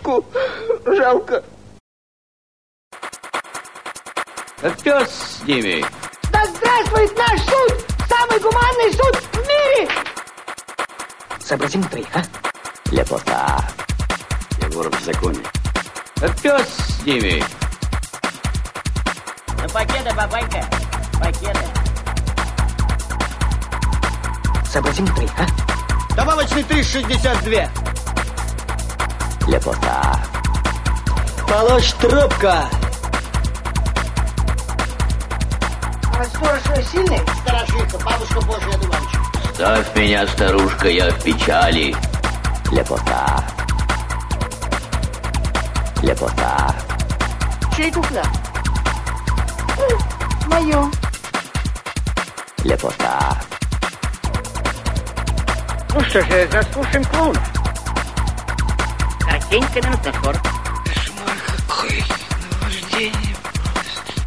Петьку жалко. Так пес с ними. Да здравствует наш суд! Самый гуманный суд в мире! Сообразим твои, а? Лепота. Егоров в законе. Так пес с ними. Ну, пакеты, бабанька, пакеты. Сообразим твои, а? Добавочный 3,62. Лепота. Полочь трубка. А сторож сильный? Старожилка, бабушка Божья одуванчик. Ставь меня, старушка, я в печали. Лепота. Лепота. Чей кукла? Мое. Лепота. Ну что же, заслушаем клоуна. Картинка минут на 40. Кошмар какой, наваждение просто.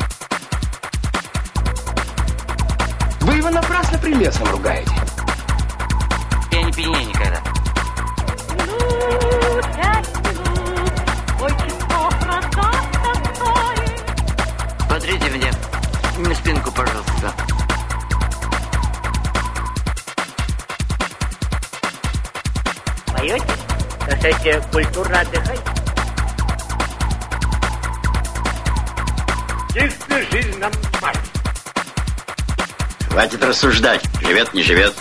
Вы его напрасно прелестом ругаете. Я не пьянею никогда. Смотрите мне спинку, пожалуйста. Поете? Кстати, культурно отдыхайте. Чистая жизнь нам мать. Хватит рассуждать. Живет, не живет.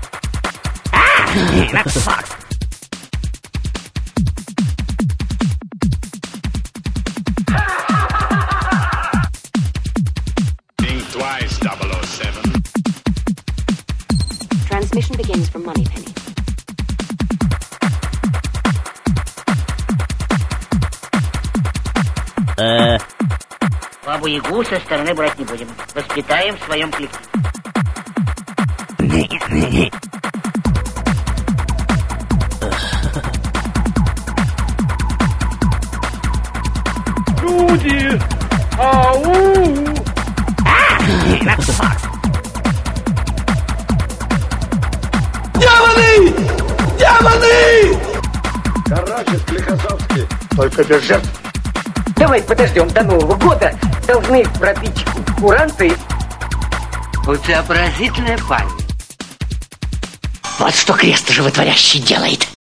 Think twice, 007. Transmission begins from Moneypenny. Бабу-ягу со стороны брать не будем. Воспитаем в своем коллективе. Люди! Ау! Демоны! Демоны! Короче, Склифосовский. Только без жертв. Давай подождем до Нового года. Должны пропить куранты. У тебя поразительная память. Вот что крест животворящий делает.